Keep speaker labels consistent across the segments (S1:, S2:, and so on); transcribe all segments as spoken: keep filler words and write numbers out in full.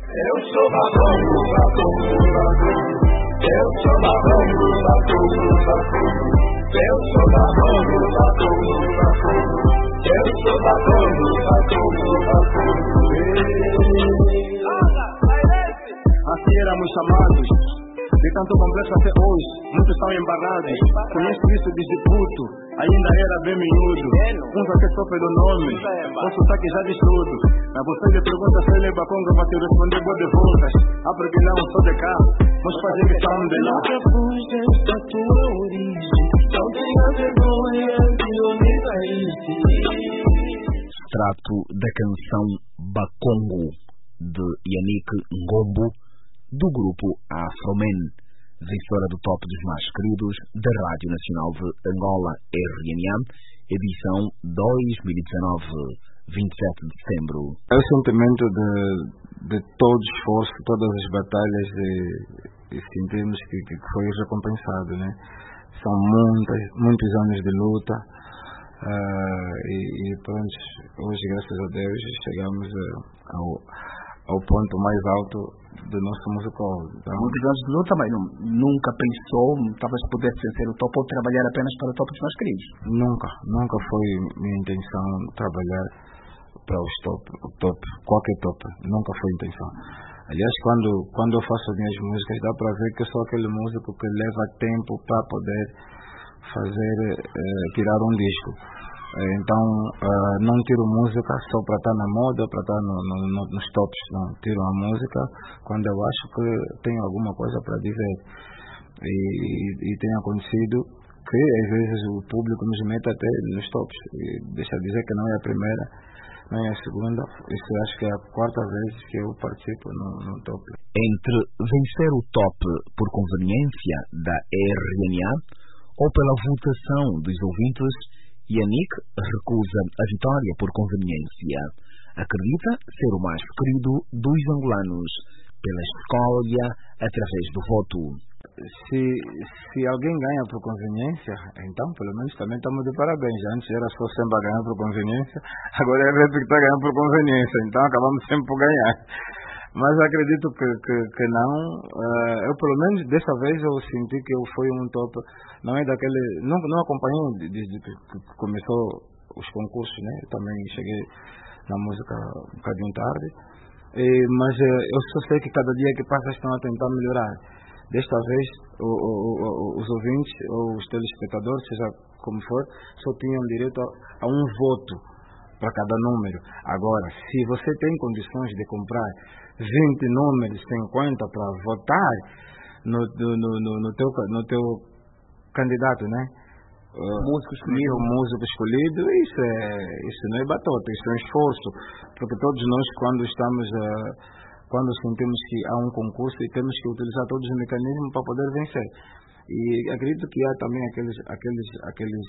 S1: Eu sou bacongo, bacongo, bacongo. Eu sou bacongo, bacongo, bacongo. Eu sou bacongo, bacongo, bacongo. Eu sou bacongo, bacongo, bacongo.
S2: Assim éramos chamados, de tanto complexo até hoje, muitos estão embarrados. Conheço isso desde puto, ainda era bem miúdo. Uns até só pelo nome, o sotaque já diz tudo. Mas você lhe pergunta se ele é baconga, vai te responder boa de voltas. Ah, porque não, sou de cá, meus pais é que são de lá.
S1: Nunca fujas da tua origem, não tenha vergonha de me parecer.
S3: Extrato da canção Bacongo, de Yannick Ngombo, do grupo Afromen, vencedora do top dos mais queridos da Rádio Nacional de Angola, R N A, edição dois mil e dezanove, vinte e sete de setembro.
S4: É o sentimento de, de todo esforço, todas as batalhas e, e sentimos que, que foi recompensado, né? São muitas, muitos anos de luta uh, e, e pronto, hoje graças a Deus chegamos a, ao ao ponto mais alto do nosso musical. Então,
S2: muitos anos de luta, mas não, nunca pensou, talvez pudesse ser o top ou trabalhar apenas para o top dos mais queridos?
S4: Nunca, nunca foi minha intenção trabalhar para os top, o top, qualquer top, nunca foi intenção. Aliás, quando, quando eu faço as minhas músicas, dá para ver que eu sou aquele músico que leva tempo para poder fazer, eh, tirar um disco. Então, uh, não tiro música só para estar na moda, para estar no, no, no, nos tops, não. Tiro a música quando eu acho que tenho alguma coisa para dizer. E, e, e tem acontecido que às vezes o público nos mete até nos tops. E deixa eu dizer que não é a primeira, não é a segunda, isso acho que é a quarta vez que eu participo no, no top.
S3: Entre vencer o top por conveniência da R N A ou pela votação dos ouvintes, Yannick recusa a vitória por conveniência. Acredita ser o mais querido dos angolanos pela escolha através do voto.
S4: Se, se alguém ganha por conveniência, então pelo menos também estamos de parabéns. Antes era só sempre a ganhar por conveniência, agora é a que está ganhando por conveniência, então acabamos sempre por ganhar. Mas acredito que, que, que não. Uh, eu pelo menos dessa vez eu senti que eu fui um top. Não é daquele. Não, não acompanhei desde que começou os concursos, né? Eu também cheguei na música um bocadinho tarde. E, mas uh, eu só sei que cada dia que passa estão a tentar melhorar. Desta vez o, o, o, os ouvintes ou os telespectadores, seja como for, só tinham direito a, a um voto para cada número. Agora, se você tem condições de comprar vinte números, cinquenta para votar no, no, no, no, teu, no teu candidato, né?
S2: Uh, músico escolhido.
S4: músico escolhido, isso, é, isso não é batota, isso é um esforço. Porque todos nós, quando estamos, uh, quando sentimos que há um concurso, temos que utilizar todos os mecanismos para poder vencer. E acredito que há também aqueles, aqueles, aqueles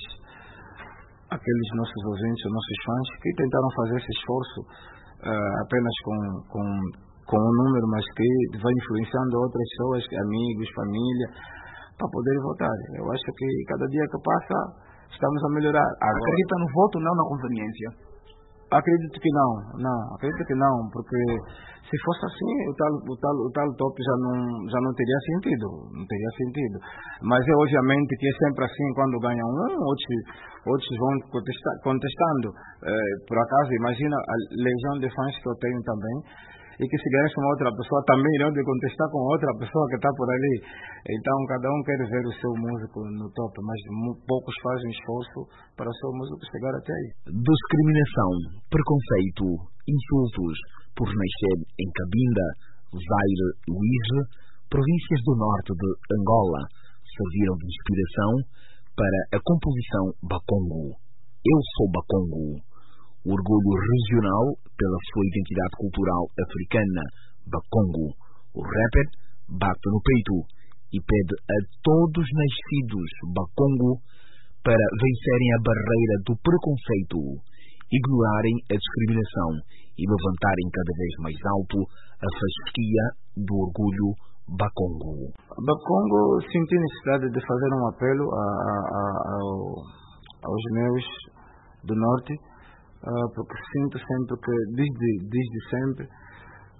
S4: aqueles nossos ouvintes, nossos fãs, que tentaram fazer esse esforço uh, apenas com, com, com um número, mas que vai influenciando outras pessoas, amigos, família, para poder votar. Eu acho que cada dia que passa, estamos a melhorar. Agora,
S2: acredita no voto, não na conveniência?
S4: Acredito que não, não, acredito que não, porque se fosse assim, o tal, o tal, o tal top já não, já não teria sentido, não teria sentido. Mas é obviamente que é sempre assim, quando ganham um, outros, outros vão contestar, contestando. Eh, por acaso, imagina a legião de fãs que eu tenho também, e que se ganhasse uma outra pessoa, também irão de contestar com outra pessoa que está por ali. Então, cada um quer ver o seu músico no top, mas poucos fazem esforço para o seu músico chegar até aí.
S3: Discriminação, preconceito, insultos por nascer em Cabinda, Zaire e Uíge, províncias do norte de Angola, serviram de inspiração para a composição Bacongo. Eu sou Bacongo. Orgulho regional pela sua identidade cultural africana, Bacongo. O rapper bate no peito e pede a todos nascidos Bacongo para vencerem a barreira do preconceito, ignorarem a discriminação e levantarem cada vez mais alto a fasquia do orgulho Bacongo.
S4: Bacongo senti necessidade de fazer um apelo a, a, a, ao, aos meus do norte, Uh, porque sinto sempre que, desde, desde sempre,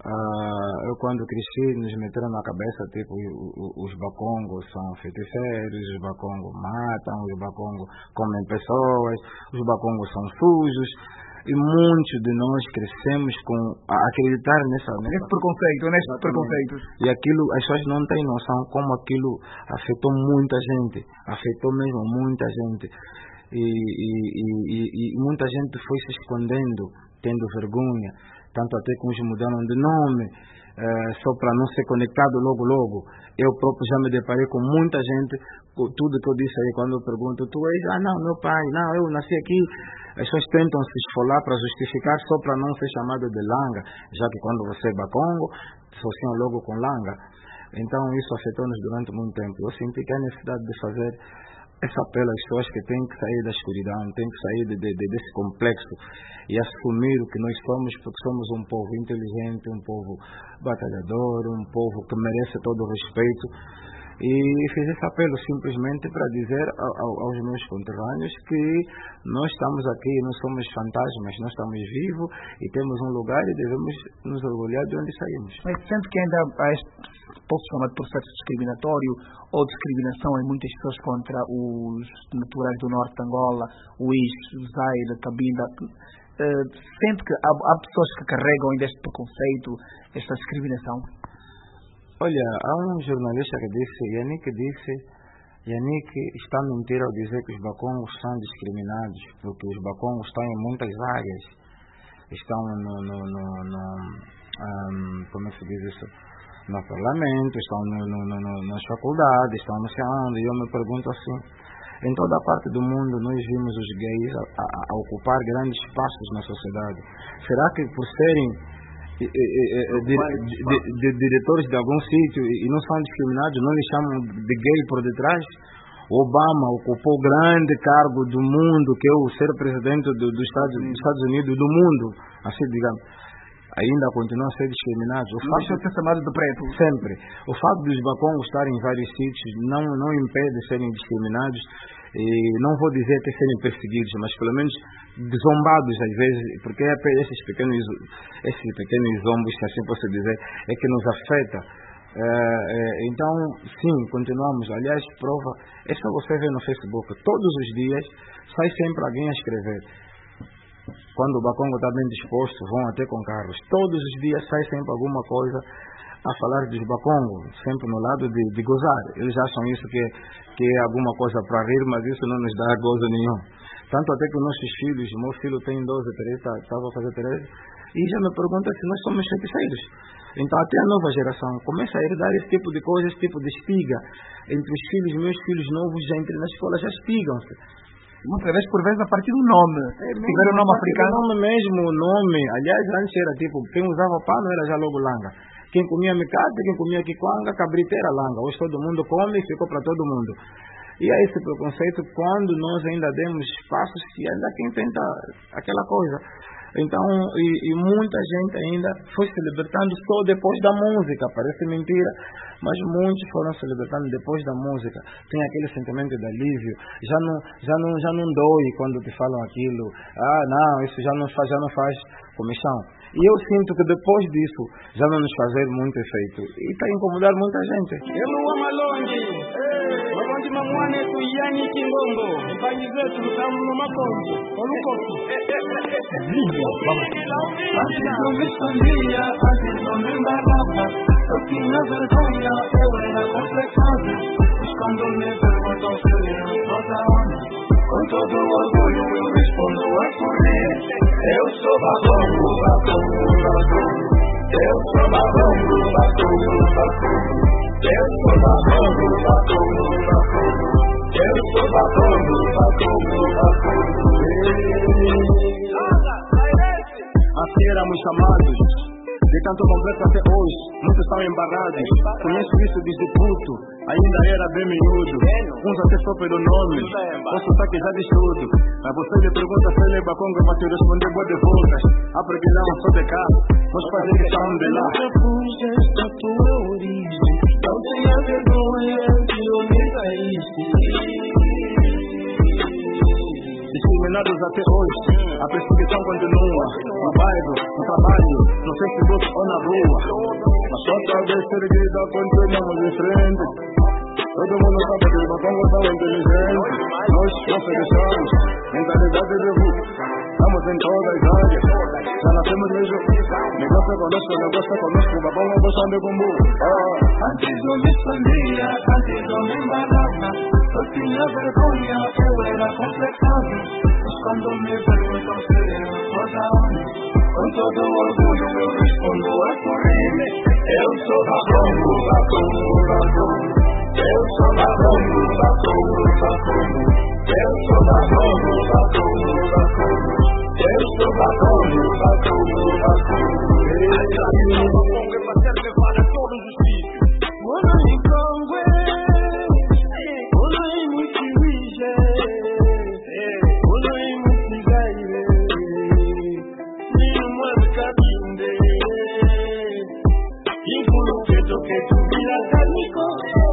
S4: Uh, eu quando cresci nos meteram na cabeça tipo os, os bacongos são feiticeiros, os bacongos matam, os bacongos comem pessoas, os bacongos são sujos, e muitos de nós crescemos com a acreditar nessa, nessa
S5: esse preconceito, nesse preconceito.
S4: E aquilo, as pessoas não têm noção como aquilo afetou muita gente, afetou mesmo muita gente, e, e, e, e muita gente foi se escondendo, tendo vergonha. Tanto até que uns mudaram de nome, eh, só para não ser conectado logo, logo. Eu próprio já me deparei com muita gente, com tudo que eu disse aí, quando eu pergunto, tu és, ah não, meu pai, não, eu nasci aqui. As pessoas tentam se esfolar para justificar só para não ser chamado de langa, já que quando você é bacongo, associam logo com langa. Então isso afetou-nos durante muito tempo. Eu senti que há necessidade de fazer esse apelo às pessoas que têm que sair da escuridão, têm que sair de, de, de, desse complexo e assumir o que nós somos, porque somos um povo inteligente, um povo batalhador, um povo que merece todo o respeito. E fiz esse apelo simplesmente para dizer ao, aos meus conterrâneos que nós estamos aqui, não somos fantasmas, nós estamos vivos e temos um lugar e devemos nos orgulhar de onde saímos.
S5: Mas sente que ainda há este, posso chamar de processo discriminatório ou discriminação em muitas pessoas contra os naturais do norte de Angola, o Ixo, o Zaire, a Cabinda. Uh, sente que há, há pessoas que carregam ainda este preconceito, esta discriminação?
S4: Olha, há um jornalista que disse, Yannick disse, Yannick está a mentir ao dizer que os bacongos são discriminados, porque os bacongos estão em muitas áreas, estão no, no, no, no um, como é que se diz isso, no parlamento, estão no, no, no, nas faculdades, estão no sei onde, e eu me pergunto assim, em toda a parte do mundo nós vimos os gays a, a, a ocupar grandes espaços na sociedade. Será que por serem De, de, de, de, de diretores de algum sítio e não são discriminados, não lhes chamam de gay por detrás? Obama ocupou grande cargo do mundo, que é o ser presidente do, do Estados, dos Estados Unidos, do mundo, assim digamos, ainda continua a ser discriminado. O
S5: fato de ser chamado de preto.
S4: Sempre. O fato dos bacongos estarem em vários sítios não, não impede de serem discriminados. E não vou dizer até serem perseguidos, mas pelo menos zombados às vezes, porque é esses pequenos, esses pequenos zombos, se assim posso dizer, é que nos afeta. É, é, então, sim, continuamos. Aliás, prova, é só você ver no Facebook, todos os dias sai sempre alguém a escrever. Quando o bacongo está bem disposto, vão até com carros. Todos os dias sai sempre alguma coisa a falar dos bacongos, sempre no lado de, de gozar. Eles acham isso que, que é alguma coisa para rir, mas isso não nos dá gozo nenhum. Tanto até que os nossos filhos, meu filho tem doze, treze, estava a fazer treze, e já me pergunta se nós somos feiticeiros. Então até a nova geração começa a herdar esse tipo de coisa, esse tipo de espiga. Entre os filhos, meus filhos novos, já entrem na escola, já espigam-se.
S5: Muitas vezes, por vezes, a partir do nome. É, se tiver o nome africano.
S4: O nome mesmo, o nome. Aliás, antes era tipo, quem usava pano era já logo langa. Quem comia micate, quem comia quiquanga, cabrita era langa. Hoje todo mundo come e ficou para todo mundo. E há esse preconceito quando nós ainda demos espaços e ainda quem tenta aquela coisa. Então, e, e muita gente ainda foi se libertando só depois da música. Parece mentira, mas muitos foram se libertando depois da música. Tem aquele sentimento de alívio. Já não, já não, já não dói quando te falam aquilo. Ah, não, isso já não faz, já não faz comissão. E eu sinto que depois disso já vai nos fazer muito efeito. E está a incomodar muita gente.
S1: Eu não amo longe. Malonge mamwane kuyani kingongo. Mpanyi zetu lutamu no makongo. Olukoki. Antes não me escondia, antes não me embarrava. Eu tinha vergonha, eu era complexado. Mas quando me perguntam se eu sou da onde, com todo orgulho eu respondo a sorrir. Eu sou bagongo, bagongo, bagongo. Eu sou bagongo, bagongo, bagongo. Eu sou bagongo, bagongo, bagongo. Eu sou bagongo, bagongo, bagongo.
S2: Assim éramos chamados, de tanto complexo até hoje, muitos estão embarrados. Conheço isso desde puto, ainda era bem miúdo. Uns até só pelo nome, o sotaque já diz tudo. Mas você me pergunta se ele é baconga, para te responder boa de voltas. Ah, porque não sou de cá, meus pais que são de lá.
S1: Esta tua origem, não tenha vergonha de eu me caíste.
S2: Discriminados até hoje, A perseguição continua, no bairro, no trabalho, no Facebook ou na rua. Mas só talvez ser vida continuamos em frente. Todo mundo sabe que o Bacongo tão inteligente. Nós não fechamos, mentalidade de rua. Estamos em todas as áreas, já nascemos mesmo. Negócio é conosco, negócio é conosco. O Bacongo gostando de combo.
S1: Antes não me escondia, antes não me embalava. Eu tinha vergonha, eu era complexado. Mas quando me perguntam se eu sou da onde, com todo orgulho eu respondo a correr. Eu sou da Bacongo, Bacongo, Bacongo. Eu sou da Bacongo, Bacongo, Bacongo. Eu sou da Bacongo, Bacongo, Bacongo. Eu sou da Bacongo, Bacongo, Bacongo. Essa vida do Bacongo é pra ser levada a todos os sítios. Mano em Congo, mano em Mutiwije, mano em Mutigaire, Nino Mano Cabinde, Inculo que toque tu vida canico.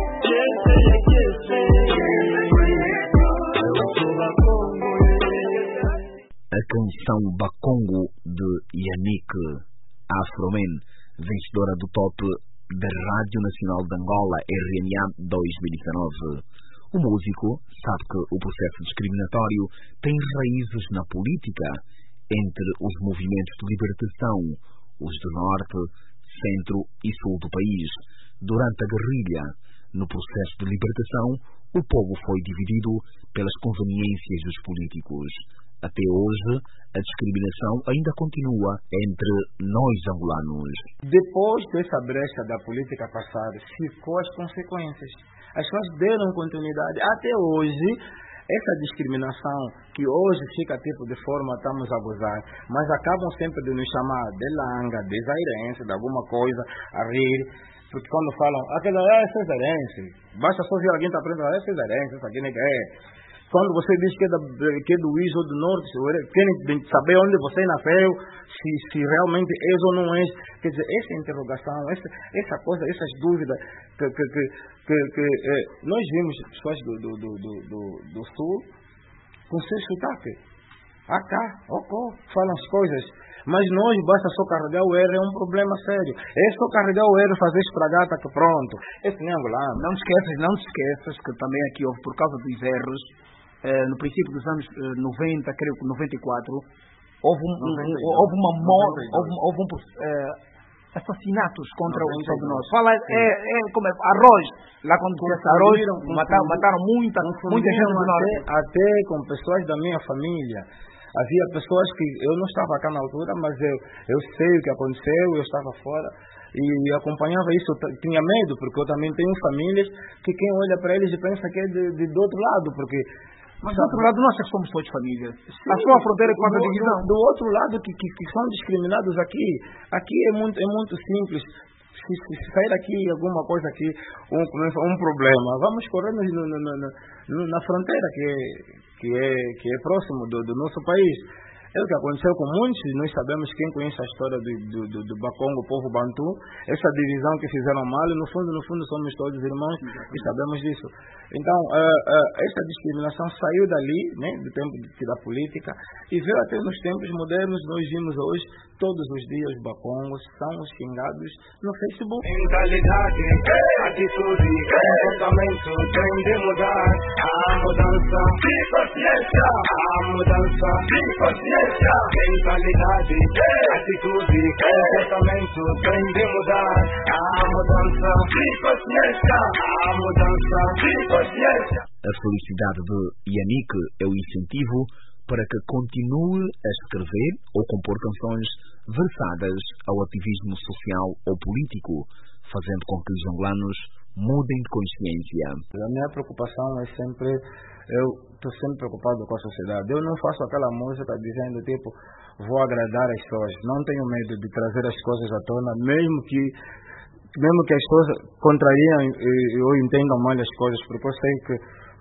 S3: A canção Bacongo de Yannick Afroman, vencedora do top da Rádio Nacional de Angola R N A dois mil e dezenove. O músico sabe que o processo discriminatório tem raízes na política entre os movimentos de libertação, os do norte, centro e sul do país. Durante a guerrilha, no processo de libertação, o povo foi dividido pelas conveniências dos políticos. Até hoje, a discriminação ainda continua entre nós angolanos.
S4: Depois dessa brecha da política passada, ficou as consequências. As pessoas deram continuidade. Até hoje, essa discriminação que hoje fica tipo de forma estamos a gozar, mas acabam sempre de nos chamar de langa, de zairense, de alguma coisa, a rir. Porque quando falam, aquela é cesarense, basta só ver alguém que está aprendendo, é cesarense, isso aqui nem é. Quando você diz que é, da, que é do I S ou do Norte, querem saber onde você nasceu, se, se realmente és ou não és. Quer dizer, essa interrogação, essa, essa coisa, essas dúvidas que, que, que, que, que eh, nós vimos pessoas do, do, do, do, do, do Sul com seu sotaque. Acá, ocó, falam as coisas. Mas nós, basta só carregar o R, é um problema sério. É só carregar o R, fazer espragata, que pronto. Esse nem é angolano.
S5: Não te esqueças, não te esqueças que também aqui houve, por causa dos erros, eh, no princípio dos anos eh, noventa, creio que noventa e quatro, houve, um, um, houve uma morte, houve, houve um, eh, assassinatos contra o povo nosso. Fala, é, é como é, arroz. Lá quando disse arroz, mataram, mataram muita, muita gente do norte.
S4: Até com pessoas da minha família. Havia pessoas que eu não estava cá na altura, mas eu, eu sei o que aconteceu, eu estava fora e acompanhava isso. Eu tinha medo, porque eu também tenho famílias que quem olha para eles e pensa que é de, de, do outro lado, porque...
S5: Mas do outro lado nós é que somos todos famílias. A sua fronteira é quase a divisão.
S4: Do, do outro lado que, que, que são discriminados aqui, aqui é muito, é muito simples. Se, se sair aqui alguma coisa aqui, um, um problema, vamos correr no, no, no, no, na fronteira que é, que é, que é próximo do, do nosso país. É o que aconteceu com muitos, nós sabemos, quem conhece a história do, do, do, do Bacongo, o povo Bantu, essa divisão que fizeram mal, no fundo, no fundo somos todos irmãos e sabemos disso. Então, uh, uh, essa discriminação saiu dali, né, do tempo de, da política, e veio até nos tempos modernos. Nós vimos hoje, todos os dias, os Bacongos são xingados no Facebook.
S1: Mentalidade, atitude, comportamento tem de mudar. A mudança de consciência, a mudança de consciência. Mentalidade, atitude, comportamento tem de mudar. A mudança de consciência, a mudança de consciência.
S3: A felicidade de Yannick é o incentivo para que continue a escrever ou compor canções versadas ao ativismo social ou político, fazendo com que os angolanos mudem de consciência.
S4: A minha preocupação é sempre, eu estou sempre preocupado com a sociedade. Eu não faço aquela música dizendo tipo, vou agradar as pessoas. Não tenho medo de trazer as coisas à tona, mesmo que mesmo que as pessoas contrariam ou entendam mal as coisas, porque eu sei que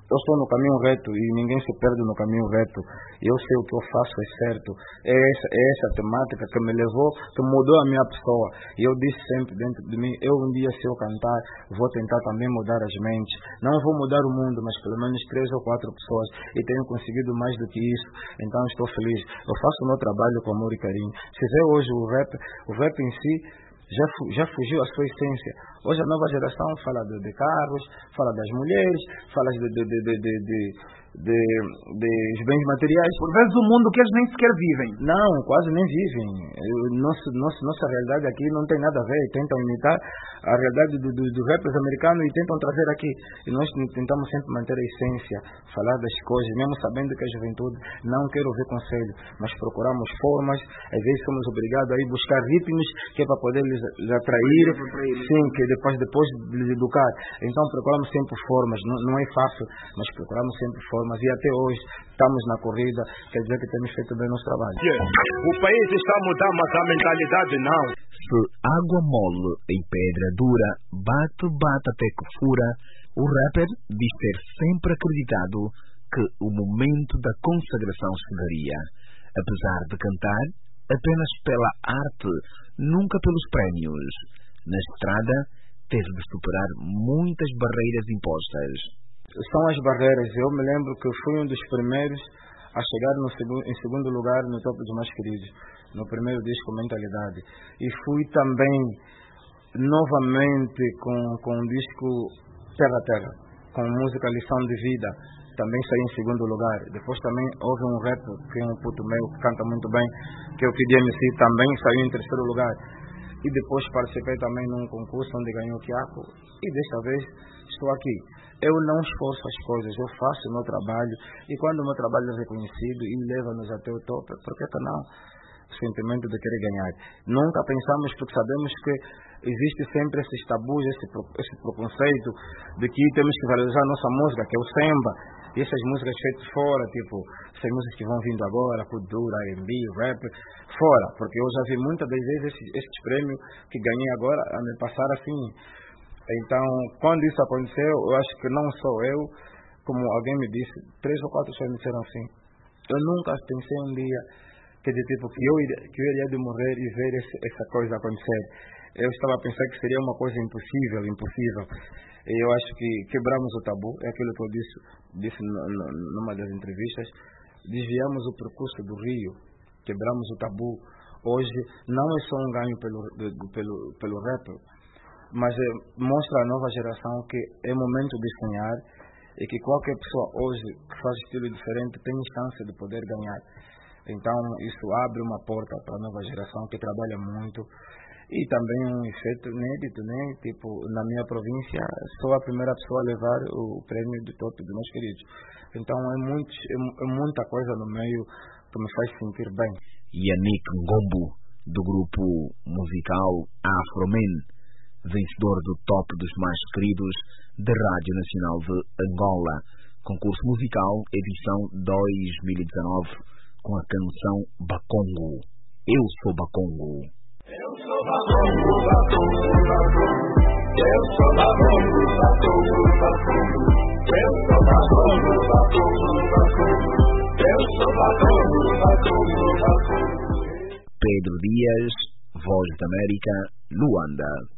S4: eu estou no caminho reto e ninguém se perde no caminho reto. Eu sei o que eu faço é certo. É essa, é essa temática que me levou, que mudou a minha pessoa. E eu disse sempre dentro de mim, eu um dia, se eu cantar, vou tentar também mudar as mentes. Não vou mudar o mundo, mas pelo menos três ou quatro pessoas. E tenho conseguido mais do que isso. Então estou feliz. Eu faço o meu trabalho com amor e carinho. Se vê hoje o rap, o rap em si Já, já fugiu a sua essência. Hoje a nova geração fala de, de carros, fala das mulheres, fala de, de, de, de, de, de, de, de bens materiais.
S5: Por vezes o mundo que eles nem sequer vivem.
S4: Não, quase nem vivem. Nossa, nossa, nossa realidade aqui não tem nada a ver. Tentam imitar a realidade do, do, do rappers americanos e tentam trazer aqui. E nós tentamos sempre manter a essência, falar das coisas, mesmo sabendo que a juventude não quer ouvir conselho, mas procuramos formas, às vezes somos obrigados a ir buscar ritmos que é para poder lhes, lhes atrair, sim, que depois, depois de lhes educar. Então procuramos sempre formas, não, não é fácil, mas procuramos sempre formas e até hoje estamos na corrida, quer dizer que temos feito bem o nosso trabalho.
S1: O país está a mudar, mas a mentalidade não.
S3: Se água mole em pedra dura, bate, bate até que fura, o rapper diz ter sempre acreditado que o momento da consagração chegaria. Apesar de cantar apenas pela arte, nunca pelos prémios. Na estrada, teve de superar muitas barreiras impostas.
S4: São as barreiras. Eu me lembro que fui um dos primeiros a chegar no segu- em segundo lugar no topo dos mais queridos, no primeiro disco Mentalidade. E fui também novamente com, com o disco Terra a Terra, com música Lição de Vida. Também saí em segundo lugar. Depois também houve um rap, que é um puto meu, que canta muito bem, que é o Kid M C, também saiu em terceiro lugar. E depois participei também num concurso onde ganhei o Quiaco. E desta vez estou aqui. Eu não esforço as coisas, eu faço o meu trabalho. E quando o meu trabalho é reconhecido e leva-nos até o topo, por que não? O sentimento de querer ganhar. Nunca pensamos, porque sabemos que existe sempre esses tabus, esse, esse preconceito de que temos que valorizar a nossa música, que é o samba. E essas músicas feitas fora, tipo, essas músicas que vão vindo agora, cultura, R and B, rap, fora. Porque eu já vi muitas das vezes esses, esses prêmios que ganhei agora a me passar assim. Então, quando isso aconteceu, eu acho que não só eu, como alguém me disse, três ou quatro pessoas me disseram assim. Eu nunca pensei um dia que, de, tipo, que, eu, iria, que eu iria de morrer e ver esse, essa coisa acontecer. Eu estava a pensar que seria uma coisa impossível, impossível. E eu acho que quebramos o tabu, é aquilo que eu disse, disse numa das entrevistas. Desviamos o percurso do Rio, quebramos o tabu. Hoje não é só um ganho pelo, pelo, pelo rap, mas é, mostra à nova geração que é momento de sonhar e que qualquer pessoa hoje que faz estilo diferente tem chance de poder ganhar. Então isso abre uma porta para a nova geração que trabalha muito. E também um efeito inédito, né? Tipo, na minha província, sou a primeira pessoa a levar o prêmio de topo dos meus queridos. Então é, muito, é, é muita coisa no meio que me faz sentir bem.
S3: Yannick Ngombo, do grupo musical Afromen, vencedor do top dos mais queridos da Rádio Nacional de Angola, concurso musical edição dois mil e dezenove, com a canção Bakongo. Eu sou Bakongo.
S1: Eu sou Bakongo, Bakongo, Bakongo. Eu sou Bakongo, Bakongo, Bakongo. Eu sou Bakongo, Bakongo, Bakongo. Eu sou Bakongo, Bakongo, Bakongo.
S3: Pedro Dias, Voz da América, Luanda.